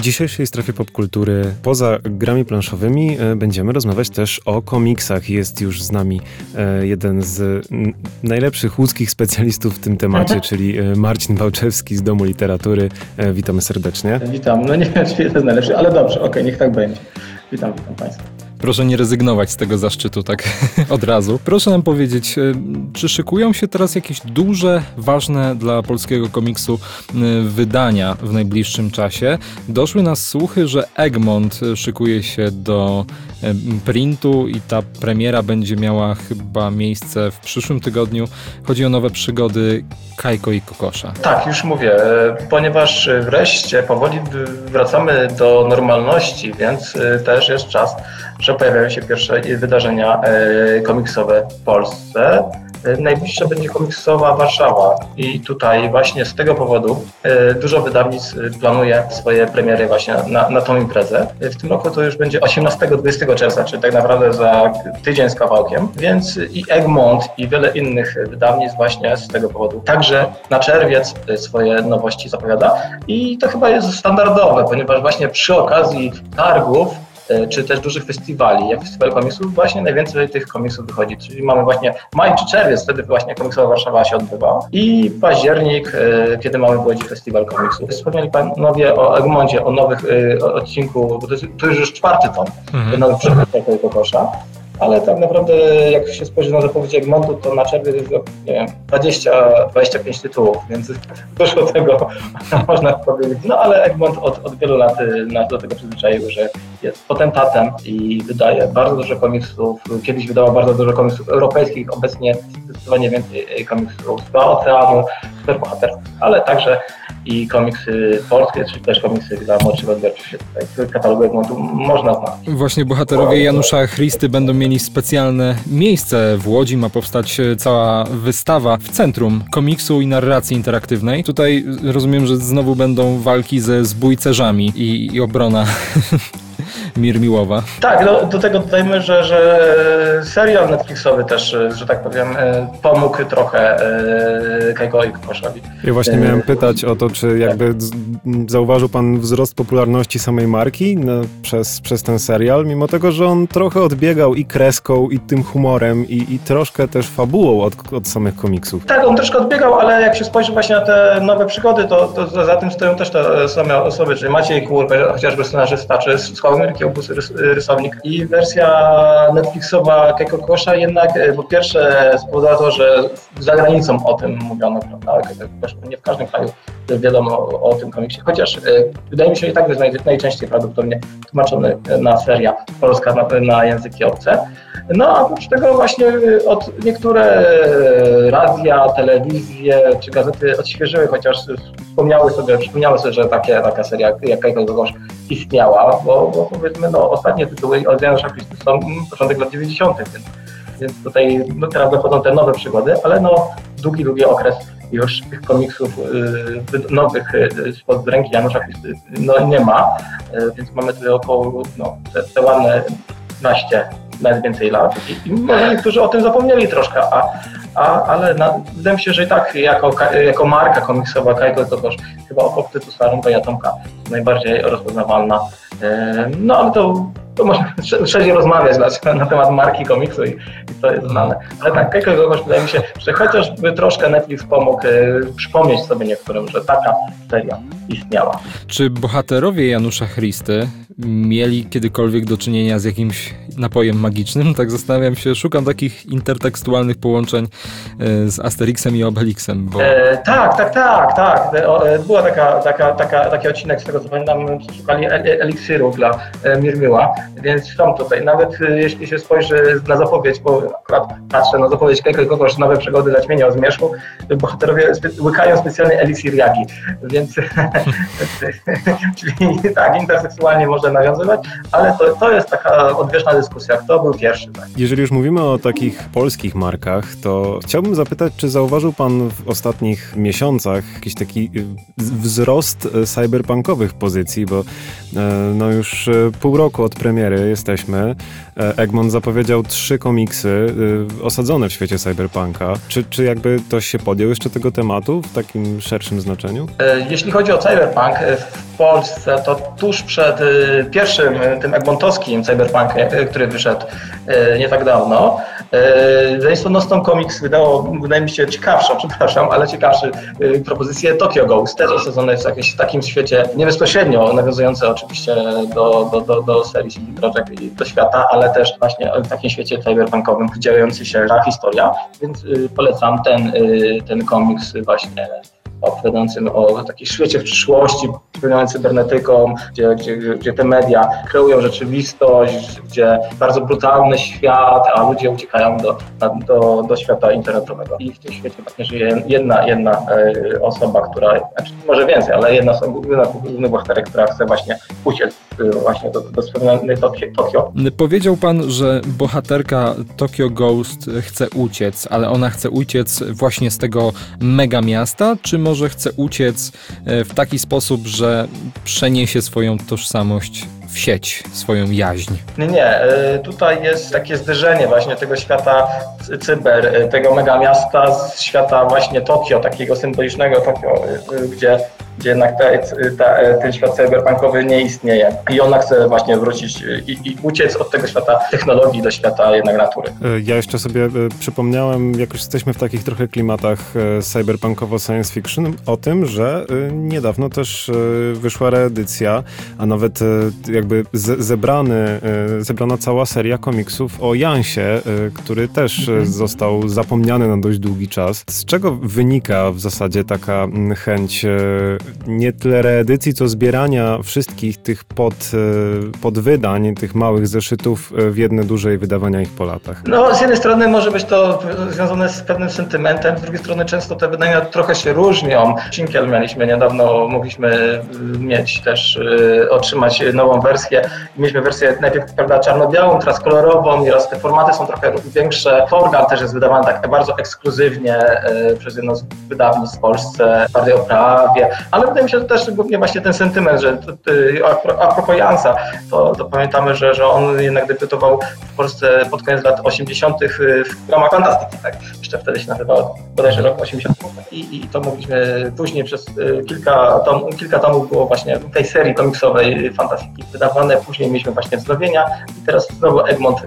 W dzisiejszej strefie popkultury, poza grami planszowymi, będziemy rozmawiać też o komiksach. Jest już z nami jeden z najlepszych łódzkich specjalistów w tym temacie, czyli Marcin Wałczewski z Domu Literatury. Witamy serdecznie. Witam. No nie wiem, czy jest najlepszy, ale dobrze, okej, niech tak będzie. Witam Państwa. Proszę nie rezygnować z tego zaszczytu tak od razu. Proszę nam powiedzieć, czy szykują się teraz jakieś duże, ważne dla polskiego komiksu wydania w najbliższym czasie? Doszły nas słuchy, że Egmont szykuje się do printu i ta premiera będzie miała chyba miejsce w przyszłym tygodniu. Chodzi o nowe przygody Kajko i Kokosza. Tak, już mówię, ponieważ wreszcie powoli wracamy do normalności, więc też jest czas, że pojawiają się pierwsze wydarzenia komiksowe w Polsce. Najbliższa będzie komiksowa Warszawa i tutaj właśnie z tego powodu dużo wydawnictw planuje swoje premiery właśnie na tą imprezę. W tym roku to już będzie 18-20 czerwca, czyli tak naprawdę za tydzień z kawałkiem, więc i Egmont i wiele innych wydawnictw właśnie z tego powodu także na czerwiec swoje nowości zapowiada i to chyba jest standardowe, ponieważ właśnie przy okazji targów czy też dużych festiwali, jak Festiwal Komiksów, właśnie najwięcej tych komiksów wychodzi. Czyli mamy właśnie maj czy czerwiec, wtedy właśnie komiksowa Warszawa się odbywa i październik, kiedy mamy w Łodzi Festiwal Komiksów. Wspomnieli panowie o Egmoncie, o nowych odcinku, bo to już 4. tom, nowy przykład Kajko i Kokosza. Ale tak naprawdę jak się spojrzy na zapowiedź Egmontu, to na czerwiec jest, nie wiem, 20-25 tytułów, więc dużo tego można powiedzieć. No ale Egmont od wielu lat nas do tego przyzwyczaił, że jest potentatem i wydaje bardzo dużo komiksów. Kiedyś wydała bardzo dużo komiksów europejskich, obecnie zdecydowanie więcej komiksów z oceanu, superbohater, ale także i komiksy polskie, czy też komiksy dla młodszych odbiorców się tutaj w katalogu Egmontu można znaleźć. Właśnie bohaterowie Janusza Christy będą mieli specjalne miejsce w Łodzi. Ma powstać cała wystawa w centrum komiksu i narracji interaktywnej. Tutaj rozumiem, że znowu będą walki ze zbójcerzami i obrona Mirmiłowa. Tak, no, do tego dodajmy, że serial Netflixowy też, że tak powiem, pomógł trochę Kajko i Kokoszowi. Ja właśnie miałem pytać o to, czy jakby zauważył pan wzrost popularności samej marki przez ten serial, mimo tego, że on trochę odbiegał i kreską, i tym humorem, i troszkę też fabułą od samych komiksów. Tak, on troszkę odbiegał, ale jak się spojrzy właśnie na te nowe przygody, to za tym stoją też te same osoby, czyli Maciej Kur, chociażby scenarzysta, czy Sławomir Kiełbus, rysownik. I wersja Netflixowa Kajko Kokosza jednak po pierwsze spowodowała to, że za granicą o tym mówiono, prawda? Nie w każdym kraju wiadomo o tym komiksie, chociaż wydaje mi się, że i tak jest najczęściej prawdopodobnie tłumaczony na seria polska na języki obce. No a oprócz tego właśnie niektóre radia, telewizje czy gazety odświeżyły, chociaż przypomniały sobie, że taka seria jak Kajko i Kokosz istniała, bo powiedzmy ostatnie tytuły od Janusza Christy są początek lat 90., więc tutaj teraz dochodzą te nowe przygody, ale długi okres już tych komiksów nowych spod ręki Janusza Christy nie ma, więc mamy tutaj około te ładne 15, nawet więcej lat i może niektórzy o tym zapomnieli troszkę, ale wydaje mi się, że i tak jako marka komiksowa Kajko i Kokosz chyba obok tytułu Sarunka i Atomka najbardziej rozpoznawalna. No ale to można szerzej rozmawiać na temat marki komiksu i to jest znane. Ale tak, Kajko i Kokosz wydaje mi się, że chociażby troszkę Netflix pomógł przypomnieć sobie niektórym, że taka seria istniała. Czy bohaterowie Janusza Christy mieli kiedykolwiek do czynienia z jakimś napojem magicznym? Tak zastanawiam się, szukam takich intertekstualnych połączeń z Asterixem i Obelixem. Bo... Tak. Była taki odcinek, z tego co pamiętam, szukali eliksirów dla Mirmiła, więc są tutaj. Nawet jeśli się spojrzy na zapowiedź, bo akurat patrzę na zapowiedź Kajko i Kokosz, nowe przygody zaćmienia o zmierzchu, bohaterowie łykają specjalny eliksir jagi, więc czyli tak, interseksualnie można nawiązywać, ale to jest taka odwieczna dyskusja, kto był pierwszy. Tak. Jeżeli już mówimy o takich polskich markach, to chciałbym zapytać, czy zauważył pan w ostatnich miesiącach jakiś taki wzrost cyberpunkowych pozycji, bo już pół roku od premiery premiery jesteśmy. Egmont zapowiedział 3 komiksy osadzone w świecie cyberpunka. Czy jakby ktoś się podjął jeszcze tego tematu w takim szerszym znaczeniu? Jeśli chodzi o cyberpunk w Polsce, to tuż przed pierwszym tym egmontowskim cyberpunkiem, który wyszedł nie tak dawno, wydawnictwo Nostrum Comics wydało, wydaje mi się, ciekawszą propozycję Tokyo Ghost, też osadzone w jakimś takim świecie, nie bezpośrednio nawiązujące oczywiście do serii CD Projekt i do świata, ale też właśnie w takim świecie cyberpunkowym działający się ta historia, więc polecam ten komiks właśnie opowiadającym o takiej świecie w przyszłości, przypominając cybernetyką, gdzie te media kreują rzeczywistość, gdzie bardzo brutalny świat, a ludzie uciekają do świata internetowego. I w tym świecie właśnie żyje jedna osoba, która, znaczy może więcej, ale jedna osoba, główny bohaterek, która chce właśnie uciec właśnie do wspomnianej Tokio. Powiedział pan, że bohaterka Tokyo Ghost chce uciec, ale ona chce uciec właśnie z tego mega miasta, czy może chce uciec w taki sposób, że przeniesie swoją tożsamość w sieć, swoją jaźń? Nie. Tutaj jest takie zderzenie właśnie tego świata cyber, tego mega miasta z świata właśnie Tokio, takiego symbolicznego Tokio, gdzie jednak ten świat cyberpunkowy nie istnieje. I ona chce właśnie wrócić i uciec od tego świata technologii do świata jednak natury. Ja jeszcze sobie przypomniałem, jak już jesteśmy w takich trochę klimatach cyberpunkowo science fiction, o tym, że niedawno też wyszła reedycja, a nawet jakby zebrana cała seria komiksów o Jansie, który też został zapomniany na dość długi czas. Z czego wynika w zasadzie taka chęć nie tyle reedycji, co zbierania wszystkich tych podwydań, tych małych zeszytów w jedne duże i wydawania ich po latach? No, z jednej strony może być to związane z pewnym sentymentem, z drugiej strony często te wydania trochę się różnią. Cinkiel mieliśmy niedawno, mogliśmy mieć też, otrzymać nową wersję. Mieliśmy wersję najpierw, prawda, czarno-białą, teraz kolorową, nieraz te formaty są trochę większe. Torgal też jest wydawany tak bardzo ekskluzywnie przez jedno z wydawnictw w Polsce, bardziej o prawie, ale wydaje mi się, że też głównie właśnie ten sentyment, że a propos Jansa, to pamiętamy, że on jednak debiutował w Polsce pod koniec lat 80. w ramach fantastyki, tak? Jeszcze wtedy się nazywało, bodajże rok 80. I to mogliśmy później przez kilka tomów było właśnie tej serii komiksowej fantastyki wydawane, później mieliśmy właśnie wznowienia i teraz znowu Egmont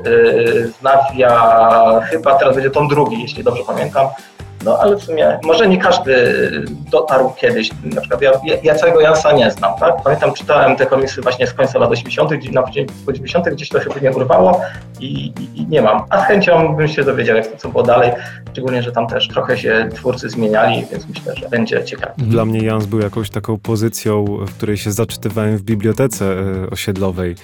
wznawia, chyba teraz będzie tom drugi, jeśli dobrze pamiętam. No ale w sumie może nie każdy dotarł kiedyś, na przykład ja całego Jansa nie znam, tak? Pamiętam, czytałem te komiksy właśnie z końca lat 80., na początku 90., gdzieś to się później urwało i nie mam. A z chęcią bym się dowiedział, jak to co było dalej, szczególnie, że tam też trochę się twórcy zmieniali, więc myślę, że będzie ciekawe. Dla mnie Jans był jakąś taką pozycją, w której się zaczytywałem w bibliotece osiedlowej,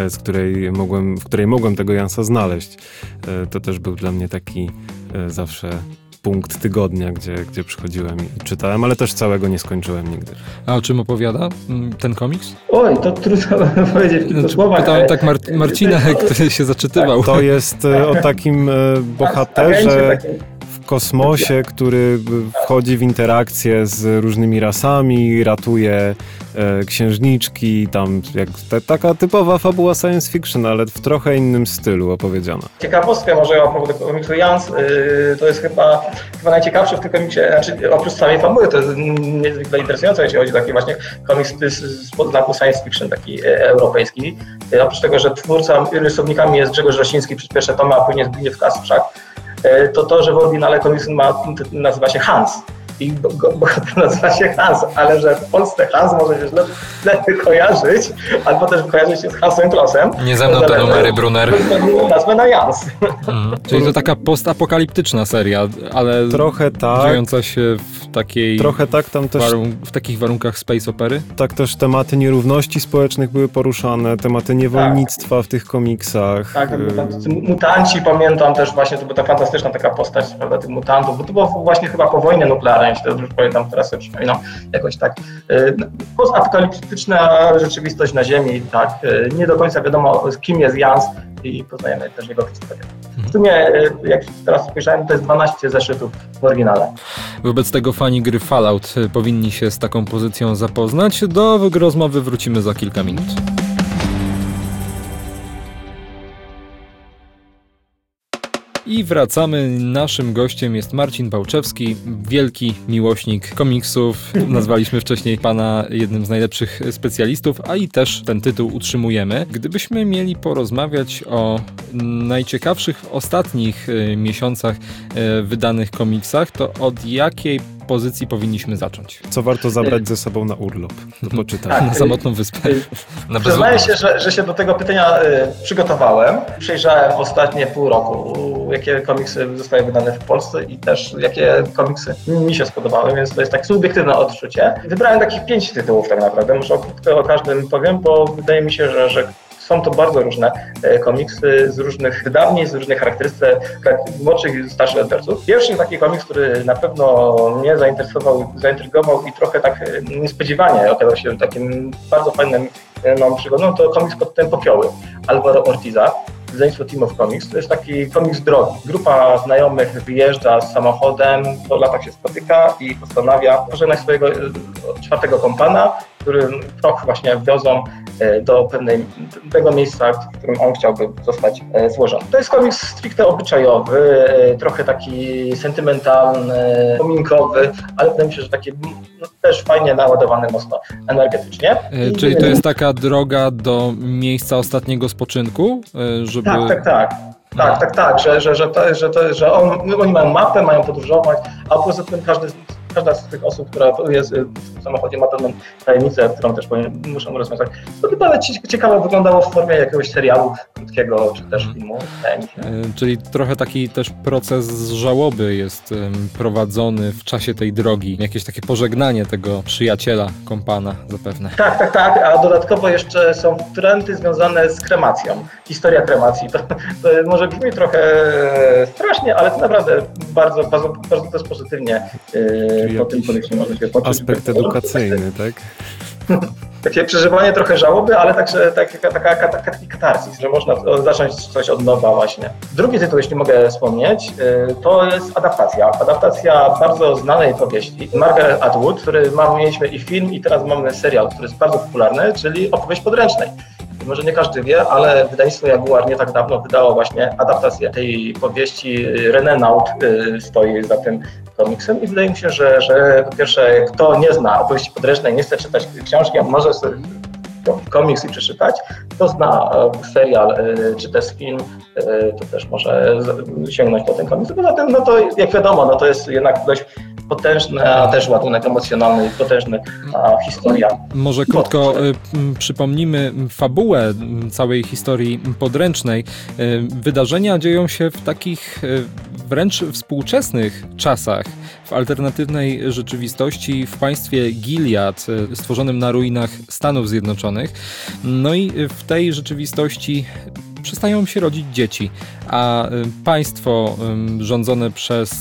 w której mogłem tego Jansa znaleźć. To też był dla mnie taki zawsze punkt tygodnia, gdzie przychodziłem i czytałem, ale też całego nie skończyłem nigdy. A o czym opowiada ten komiks? Oj, to trudno powiedzieć w słowach. Pytałem tak Marcina, który się zaczytywał. To jest o takim bohaterze w kosmosie, który wchodzi w interakcję z różnymi rasami, ratuje księżniczki, tam taka typowa fabuła science fiction, ale w trochę innym stylu opowiedziana. Ciekawostkę może o powrotu komiksu Jans, to jest chyba najciekawszy w tym komiksie, znaczy oprócz samej fabuły, to jest niezwykle interesujące, jeśli chodzi o taki właśnie komiks z podznaku science fiction, taki europejski. Oprócz tego, że rysownikami jest Grzegorz Rosiński przez pierwsze tomy, a później Zbigniew Kasprzak, to, że w oryginale komiksu nazywa się Hans. I bohater nazywa się Hans, ale że w Polsce Hans może się źle kojarzyć, albo też kojarzyć się z Hansem Klossem. Nie ze mną te numery, Brunner. Nazwę na Jans. Czyli to taka postapokaliptyczna seria, ale trochę tak, dziejąca się w takiej trochę tak, tam też w takich warunkach space opery? Tak, też tematy nierówności społecznych były poruszane, tematy niewolnictwa w tych komiksach. Tak, mutanci, pamiętam też właśnie, to była ta fantastyczna taka postać, prawda, tych mutantów, bo to było właśnie chyba po wojnie nuklearnej, jeśli to już pamiętam, teraz sobie przypominam, jakoś tak. Postapokaliptyczna rzeczywistość na Ziemi, tak, nie do końca wiadomo, kim jest Jans i poznajemy też jego historię. W sumie, jak teraz spojrzałem, to jest 12 zeszytów w oryginale. Wobec tego fani gry Fallout powinni się z taką pozycją zapoznać. Do rozmowy wrócimy za kilka minut. I wracamy. Naszym gościem jest Marcin Bałczewski, wielki miłośnik komiksów. Nazwaliśmy wcześniej pana jednym z najlepszych specjalistów, a i też ten tytuł utrzymujemy. Gdybyśmy mieli porozmawiać o najciekawszych w ostatnich miesiącach wydanych komiksach, to od jakiej pozycji powinniśmy zacząć? Co warto zabrać ze sobą na urlop do poczytania? Na samotną wyspę. Przyznaję się, że się do tego pytania przygotowałem. Przejrzałem ostatnie pół roku, jakie komiksy zostały wydane w Polsce i też jakie komiksy mi się spodobały, więc to jest takie subiektywne odczucie. Wybrałem takich 5 tytułów tak naprawdę. Może krótko o każdym powiem, bo wydaje mi się, że są to bardzo różne komiksy z różnych wydawnictw, z różnych charakterystyk młodszych i starszych odbiorców. Pierwszy taki komiks, który na pewno mnie zaintrygował i trochę tak niespodziewanie okazał się takim bardzo fajnym przygodą, to komiks pod tytułem Popioły Alvaro Ortiza. Wydawnictwo Team of Comics. To jest taki komiks drogi. Grupa znajomych wyjeżdża z samochodem, po latach się spotyka i postanawia pożegnać swojego 4. kompana, którym proch właśnie wiozą do tego miejsca, w którym on chciałby zostać złożony. To jest komiks stricte obyczajowy, trochę taki sentymentalny, pominkowy, ale wydaje mi się, że taki też fajnie naładowany mocno energetycznie. Czyli to jest taka droga do miejsca ostatniego spoczynku? Żeby... Tak, że oni mają mapę, mają podróżować, a poza tym każda z tych osób, która jest w samochodzie, ma pewną tajemnicę, którą też muszą rozwiązać. To chyba ciekawe wyglądało w formie jakiegoś serialu krótkiego, czy też filmu. Czyli trochę taki też proces żałoby jest prowadzony w czasie tej drogi. Jakieś takie pożegnanie tego przyjaciela, kompana zapewne. Tak, a dodatkowo jeszcze są trendy związane z kremacją. Historia kremacji. To może brzmi trochę strasznie, ale to naprawdę bardzo też pozytywnie po tym koniecznie można się poczuć. Aspekt edukacyjny, tak? Takie przeżywanie trochę żałoby, ale także taki katarzis, że można zacząć coś od nowa właśnie. Drugi tytuł, jeśli mogę wspomnieć, to jest adaptacja. Adaptacja bardzo znanej powieści Margaret Atwood, który mieliśmy i film, i teraz mamy serial, który jest bardzo popularny, czyli Opowieść podręcznej. Może nie każdy wie, ale wydawnictwo Jaguar nie tak dawno wydało właśnie adaptację tej powieści. René Naut stoi za tym komiksem i wydaje mi się, że po pierwsze, kto nie zna opowieści podręcznej, nie chce czytać książki, a może sobie komiks i przeczytać, kto zna serial czy też film, to też może sięgnąć po ten komiks. Poza tym, no to jak wiadomo, to jest jednak dość potężny, a też ładunek emocjonalny i potężny historia. Może krótko przypomnimy fabułę całej historii podręcznej. Wydarzenia dzieją się w takich wręcz współczesnych czasach, w alternatywnej rzeczywistości w państwie Gilead, stworzonym na ruinach Stanów Zjednoczonych. No i w tej rzeczywistości przestają się rodzić dzieci, a państwo rządzone przez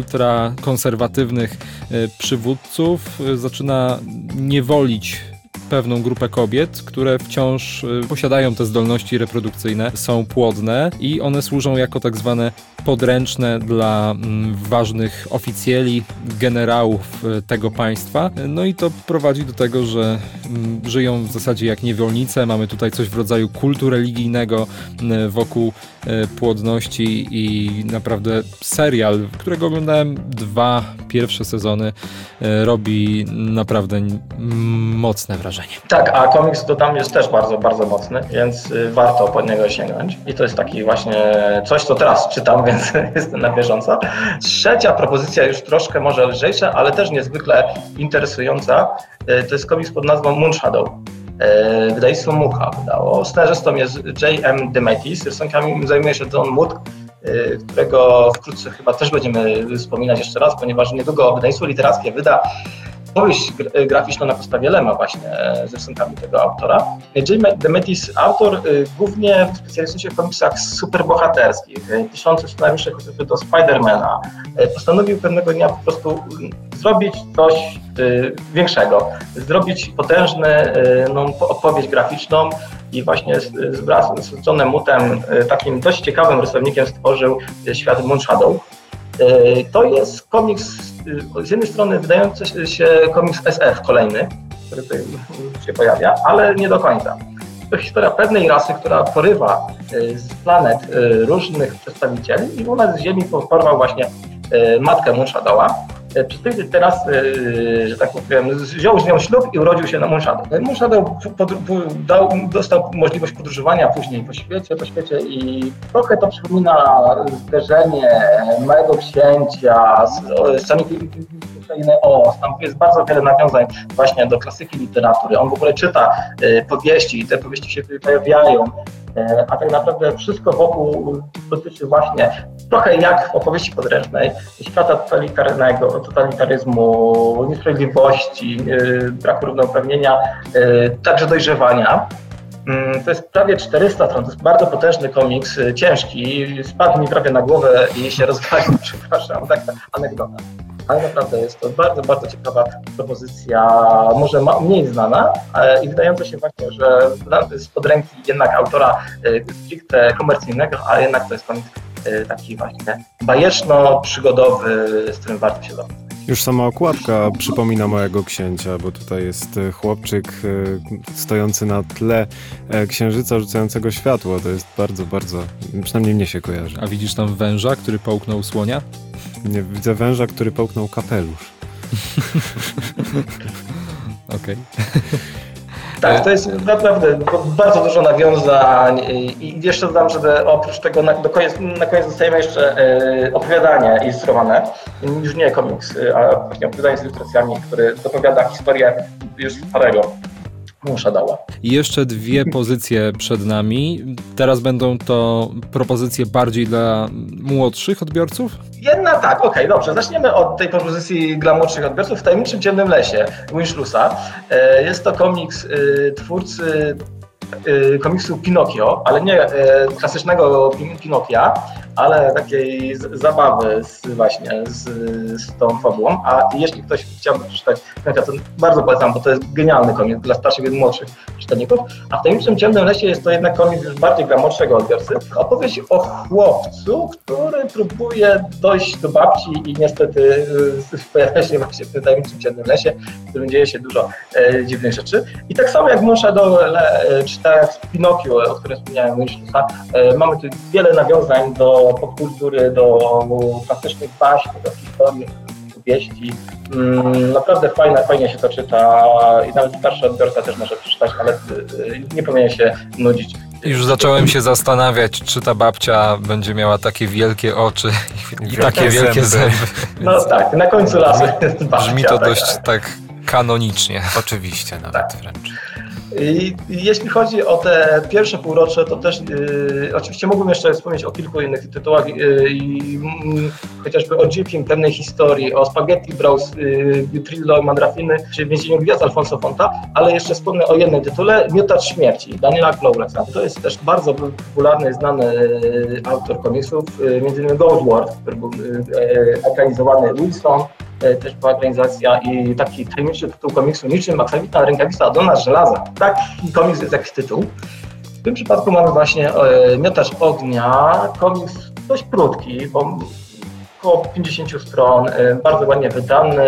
ultrakonserwatywnych przywódców zaczyna niewolić pewną grupę kobiet, które wciąż posiadają te zdolności reprodukcyjne, są płodne i one służą jako tak zwane podręczne dla ważnych oficjeli, generałów tego państwa. No i to prowadzi do tego, że żyją w zasadzie jak niewolnice. Mamy tutaj coś w rodzaju kultu religijnego wokół płodności i naprawdę serial, którego oglądałem 2 pierwsze sezony, robi naprawdę mocne wrażenie. Tak, a komiks dodam jest też bardzo, bardzo mocny, więc warto po niego sięgnąć. I to jest taki właśnie coś, co teraz czytam, więc jestem na bieżąco. Trzecia propozycja już troszkę może lżejsza, ale też niezwykle interesująca. To jest komiks pod nazwą Moonshadow. Wydawnictwo Mucha wydało. Scenarzystą jest J.M. DeMatteis, rysunkami zajmuje się John Wood, którego wkrótce chyba też będziemy wspominać jeszcze raz, ponieważ niedługo wydawnictwo literackie wyda powieść graficzną na podstawie Lema właśnie z rysunkami tego autora. J.M. DeMatteis, autor, głównie specjalizuje się w komiksach superbohaterskich, piszący scenariusze chociażby do Spidermana. Postanowił pewnego dnia po prostu zrobić coś większego, zrobić potężny opowieść graficzną i właśnie z Johnem Mutem, takim dość ciekawym rysownikiem, stworzył świat Moonshadow. To jest komiks, z jednej strony wydający się komiks SF kolejny, który tutaj się pojawia, ale nie do końca. to historia pewnej rasy, która porywa z planet różnych przedstawicieli i u nas z Ziemi porwał właśnie matkę Moon Shadow'a. Teraz, że tak powiem, wziął z nią ślub i urodził się na Moon Shadow. Moon Shadow dostał możliwość podróżowania później po świecie i trochę to przypomina zderzenie małego księcia z Saniki Krainy Oz. Tam jest bardzo wiele nawiązań właśnie do klasyki literatury. On w ogóle czyta powieści i te powieści się pojawiają. A tak naprawdę wszystko wokół dotyczy właśnie trochę jak w opowieści podręcznej świata totalitaryzmu, niesprawiedliwości, braku równouprawnienia, także dojrzewania. To jest prawie 400 stron, to jest bardzo potężny komiks, ciężki, spadł mi prawie na głowę i się rozwalił, przepraszam, taka anegdota. Ale naprawdę jest to bardzo, bardzo ciekawa propozycja, może mniej znana i wydająca się właśnie, że spod ręki jednak autora stricte komercyjnego, a jednak to jest komiks taki właśnie bajeczno-przygodowy, z którym warto się zapoznać. Już sama okładka przypomina małego księcia, bo tutaj jest chłopczyk stojący na tle księżyca rzucającego światło. To jest bardzo, bardzo, przynajmniej mnie się kojarzy. A widzisz tam węża, który połknął słonia? Nie, widzę węża, który połknął kapelusz. Okej. Tak, to jest naprawdę bardzo dużo nawiązań i jeszcze dodam, że oprócz tego na koniec dostajemy jeszcze opowiadanie ilustrowane, już nie komiks, a właśnie opowiadanie z ilustracjami, które dopowiada historię już starego Moon Shadow'a. I jeszcze 2 pozycje przed nami. Teraz będą to propozycje bardziej dla młodszych odbiorców? Jedna tak, okej, dobrze. Zaczniemy od tej propozycji dla młodszych odbiorców. W Tajemniczym Ciemnym Lesie Winchlusa. Jest to komiks twórcy komiksu Pinokio, ale nie klasycznego Pinokia, ale takiej zabawy z tą fabułą. A jeśli ktoś chciałby przeczytać Pinokia, to bardzo polecam, bo to jest genialny komiks dla starszych i młodszych czytelników. A w Tajemniczym Ciemnym Lesie jest to jednak komiks już bardziej dla młodszego odbiorcy. Opowieść o chłopcu, który próbuje dojść do babci i niestety pojawia się właśnie w tym Tajemniczym Ciemnym Lesie, w którym dzieje się dużo dziwnych rzeczy. I tak samo jak Moon Shadow czy tak jak Pinokio, o którym wspomniałem, Winchlusa, mamy tu wiele nawiązań do popkultury, do klasycznych baśni, do historii, powieści. Naprawdę fajnie się to czyta i nawet starszy odbiorca też może przeczytać, ale nie powinien się nudzić. Już zacząłem się zastanawiać, czy ta babcia będzie miała takie wielkie oczy i takie wielkie zęby. No tak, na końcu lasu jest babcia. Brzmi to dość tak kanonicznie. Oczywiście nawet wręcz. I jeśli chodzi o te pierwsze półrocze, to też oczywiście mógłbym jeszcze wspomnieć o kilku innych tytułach chociażby o Dzikim pewnej historii, o Spaghetti Bros, Trillo i Mandrafiny, czy Więzieniu Gwiazd Alfonso Fonta, ale jeszcze wspomnę o jednym tytule, Miotacz Śmierci, Daniela Knowlesa. To jest też bardzo popularny, znany autor komiksów, między innymi Gold World, który był ekranizowany Wilson, też była ekranizacja i taki tajemniczy tytuł komiksu niczym Maksawita rękawica Dona z żelaza. Taki komiks jest jakiś tytuł. W tym przypadku mamy właśnie Miotacz Ognia, komiks dość krótki, bo około 50 stron, bardzo ładnie wydany,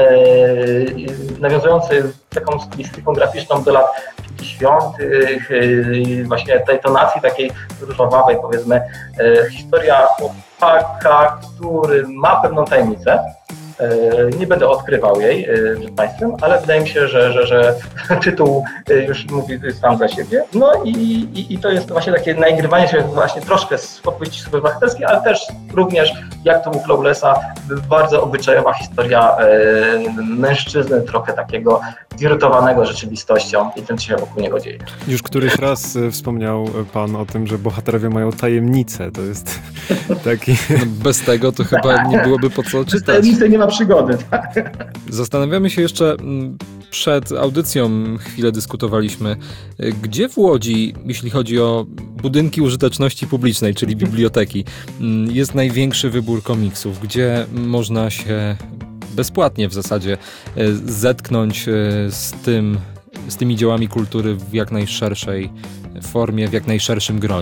nawiązujący taką stylistyką graficzną do lat 50., właśnie tej tonacji takiej różowawej, powiedzmy, historia chłopaka, który ma pewną tajemnicę. Nie będę odkrywał jej przed Państwem, ale wydaje mi się, że tytuł już mówi sam za siebie. No i to jest właśnie takie naigrywanie się właśnie troszkę z opowieści superbohaterskiej, ale też również, jak to u Knowlesa, bardzo obyczajowa historia mężczyzny, trochę takiego zirytowanego rzeczywistością i tym, co się wokół niego dzieje. Już któryś raz wspomniał Pan o tym, że bohaterowie mają tajemnice. To jest taki... No bez tego to chyba nie byłoby po co czytać. Tajemnicy nie ma przygody, tak? Zastanawiamy się jeszcze, przed audycją chwilę dyskutowaliśmy, gdzie w Łodzi, jeśli chodzi o budynki użyteczności publicznej, czyli biblioteki, jest największy wybór komiksów, gdzie można się bezpłatnie w zasadzie zetknąć z tymi dziełami kultury w jak najszerszej formie, w jak najszerszym gronie.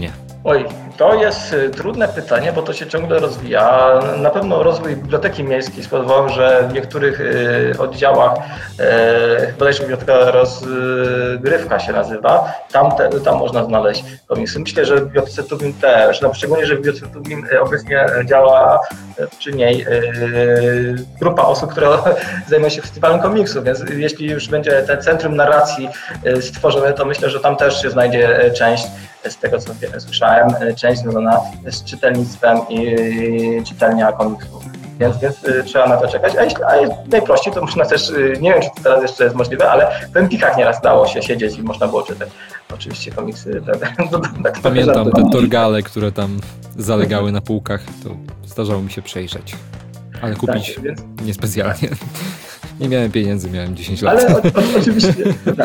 Oj, to jest trudne pytanie, bo to się ciągle rozwija. Na pewno rozwój biblioteki miejskiej spowodował, że w niektórych oddziałach, bodajże biblioteka rozgrywka się nazywa, tam można znaleźć komiksy. Myślę, że w bibliotece Tuwim też, no szczególnie, że w bibliotece Tuwim obecnie działa przy niej grupa osób, które zajmują się festiwalem komiksu, więc jeśli już będzie ten centrum narracji stworzone, to myślę, że tam też się znajdzie część, z tego co słyszałem, część związana z czytelnictwem i czytelnia komiksów. Więc trzeba na to czekać. A najprościej to można też, nie wiem czy to teraz jeszcze jest możliwe, ale w Empikach nieraz dało się siedzieć i można było czytać oczywiście komiksy. Pamiętam te torgale, które tam zalegały na półkach, to zdarzało mi się przejrzeć. Ale kupić tak, więc... niespecjalnie. Nie miałem pieniędzy, miałem 10 lat. Ale oczywiście. Tak.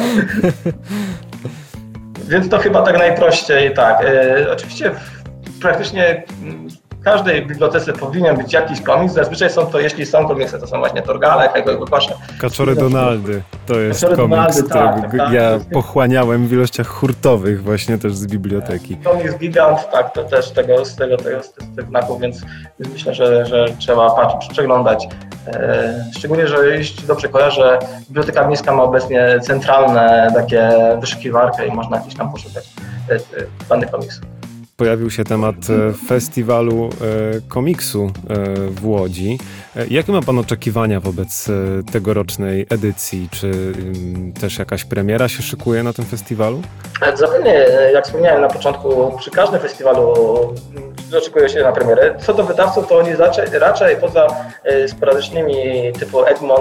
Więc to chyba tak najprościej, tak. Oczywiście praktycznie w każdej bibliotece powinien być jakiś komiks. Zazwyczaj są to, jeśli są komiksy, to są właśnie Torgale, Hegel, Łukasze. Kaczory Donaldy to jest Kaczory komiks, Donaldy, którego tak. ja pochłaniałem w ilościach hurtowych właśnie też z biblioteki. Komiks Gigant, tak, to też z tych znaków, więc myślę, że trzeba patrzeć, przeglądać. Szczególnie, że jeśli dobrze kojarzę, Biblioteka Miejska ma obecnie centralne takie wyszukiwarkę i można gdzieś tam poszukać danych komiksów. Pojawił się temat festiwalu komiksu w Łodzi. Jakie ma Pan oczekiwania wobec tegorocznej edycji? Czy też jakaś premiera się szykuje na tym festiwalu? Zapewne, jak wspomniałem na początku, przy każdym festiwalu oczekuje się na premierę. Co do wydawców, to oni raczej poza sporadycznymi typu Egmont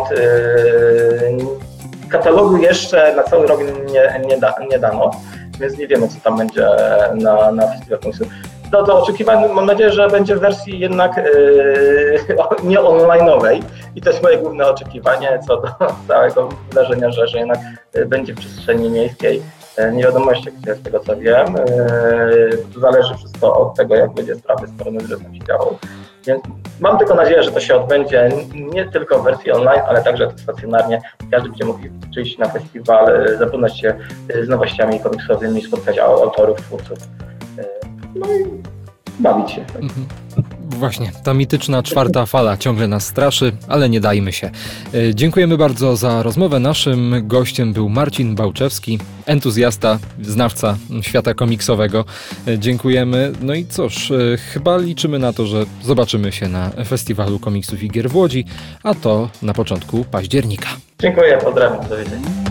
katalogu jeszcze na cały rok nie dano. Więc nie wiemy, co tam będzie na festiwalu komiksu. Do oczekiwań mam nadzieję, że będzie w wersji jednak nie online'owej i to jest moje główne oczekiwanie co do całego wydarzenia, że jednak będzie w przestrzeni miejskiej. Nie wiadomo jeszcze, gdzie z tego co wiem. To zależy wszystko od tego, jak będzie sprawy z koronawirusem się działo. Więc mam tylko nadzieję, że to się odbędzie nie tylko w wersji online, ale także stacjonarnie. Każdy będzie mógł przyjść na festiwal, zapoznać się z nowościami komiksowymi, spotkać autorów, twórców, no i bawić się. Właśnie, ta mityczna 4. fala ciągle nas straszy, ale nie dajmy się. Dziękujemy bardzo za rozmowę. Naszym gościem był Marcin Bałczewski, entuzjasta, znawca świata komiksowego. Dziękujemy. No i cóż, chyba liczymy na to, że zobaczymy się na Festiwalu Komiksów i Gier w Łodzi, a to na początku października. Dziękuję, pozdrawiam, do widzenia.